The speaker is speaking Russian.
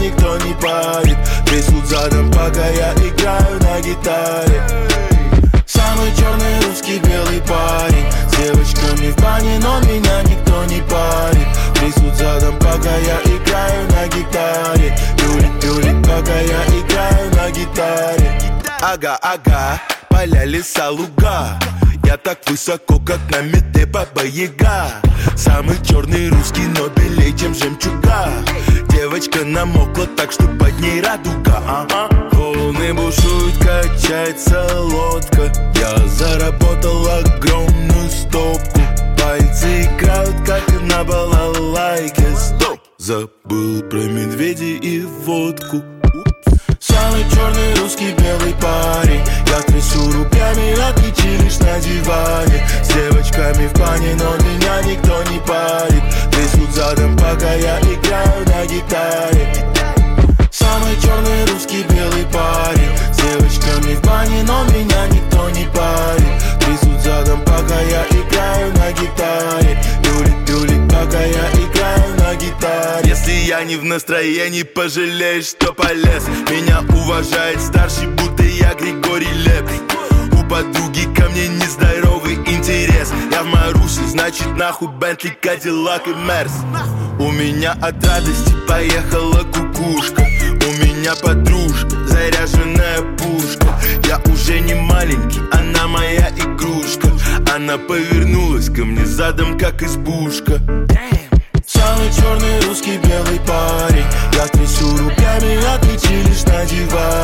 никто не парит. Трясут задом, пока я играю на гитаре. Самый черный русский белый парень, с девочками в бане, но меня никто не парит. Трясут задом, пока я играю на гитаре. Юлик, пока я играю на гитаре. Ага, поля, леса, луга. Я так высоко, как на мете Баба-Яга. Самый черный русский, но белее, чем жемчуга. Девочка намокла так, что под ней радуга. Волны бушуют, качается лодка. Я заработал огромную стопку. Пальцы играют, как на балалайке. Стоп! Забыл про медведей и водку. Самый черный русский белый парень. Я трясу руками, а ты чилишь на диване. С девочками в бане, но меня никто не парит. Трясут задом, пока я играю на гитаре. Самый черный русский белый парень. С девочками в бане, но меня никто не парит. Трясут задом, пока я играю на гитаре. Юлик, пока я играю на гитаре. Если я не в настроении, пожалеешь, что полез. Меня уважает старший, будто я Григорий Лепс. У подруги ко мне нездоровый интерес. Я в Марусе, значит нахуй Бентли, Кадиллак и Мерс. У меня от радости поехала кукушка. У меня подружка, заряженная пушка. Я уже не маленький, она моя игрушка. Она повернулась ко мне задом, как избушка. Самый черный русский белый парень. Я трясу руками, а ты чилишь на диване.